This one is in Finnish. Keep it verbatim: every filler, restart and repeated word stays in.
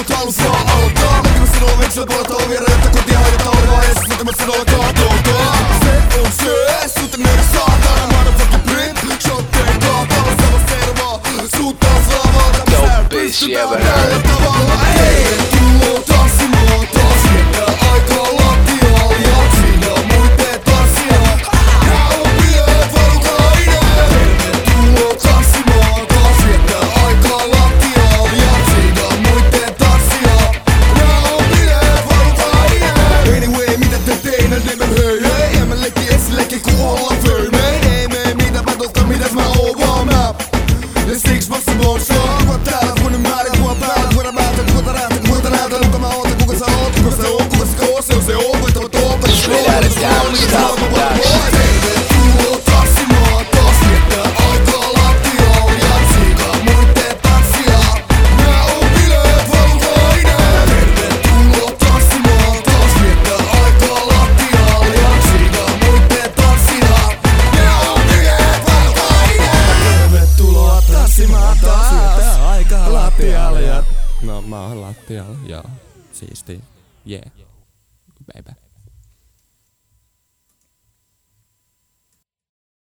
halus vaan aloittaa. Näkemä sinulla veksellä puolelta ovia rajoittaa kotia haikataan oli vaiheessa. Näkemä sinulla katoutaa. Se on se, suuten nöyri saatana. Motherfucking print, shotteen kaapalla. Sama servaa, suuttaa slaavalta. Mistä pystytään tällä tavalla. Tervetuloa tanssimaan taas. Viettää aikaa lattialla ja siinä on muitten tanssia. Nää on bileet valukainen. Tervetuloa tanssimaan taas. Viettää aikaa lattialla ja siinä on muitten tanssia. Nää on bileet valukainen. Anyway, mitä te teinä nimen hei hei. En mä leikki esillekin ku ollaan firmein. Ei mene mitä mä tosta mitäs mä oon vaan mä. Ja siksi mä se on saa. Kuka täällä kun määrin kuva päällä. Kuka päätä, kuka rähtä, kuka näytä. Kuka mä ootan, kuka sä oot, kuka se on, kuka se koo. Se on se on, voittava tuoppa. Tervetuloa tanssimaan taas. Viettää aikaa lattialla ja siinä on muitten tanssia. Nää on bileet valukainen. Tervetuloa tanssimaan taas. Viettää aikaa lattialla ja siinä on muitten tanssia. Nää on bileet valukainen. Tervetuloa tanssimaan taas. Viettää aikaa lattialla ja... No mä oon lattialla, joo. Siisti. Yeah. Baby.